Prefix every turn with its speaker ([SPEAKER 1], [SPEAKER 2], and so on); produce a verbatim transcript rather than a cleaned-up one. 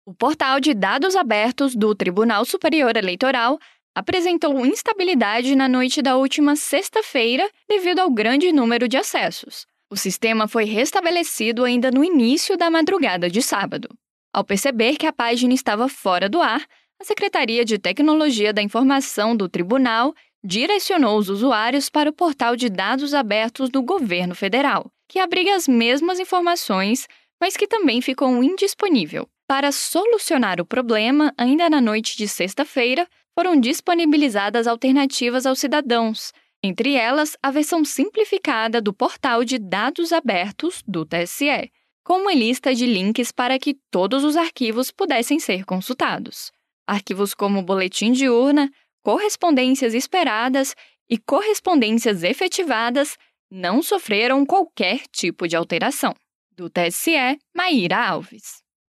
[SPEAKER 1] O portal de dados abertos do Tribunal Superior Eleitoral apresentou instabilidade na noite da última sexta-feira devido ao grande número de acessos. O sistema foi restabelecido ainda no início da madrugada de sábado. Ao perceber que a página estava fora do ar, a Secretaria de Tecnologia da Informação do Tribunal direcionou os usuários para o portal de dados abertos do governo federal, que abriga as mesmas informações, mas que também ficou indisponível. Para solucionar o problema, ainda na noite de sexta-feira, foram disponibilizadas alternativas aos cidadãos, entre elas a versão simplificada do portal de dados abertos do T S E, com uma lista de links para que todos os arquivos pudessem ser consultados. Arquivos como boletim de urna, correspondências esperadas e correspondências efetivadas não sofreram qualquer tipo de alteração. Do T S E, Maíra Alves.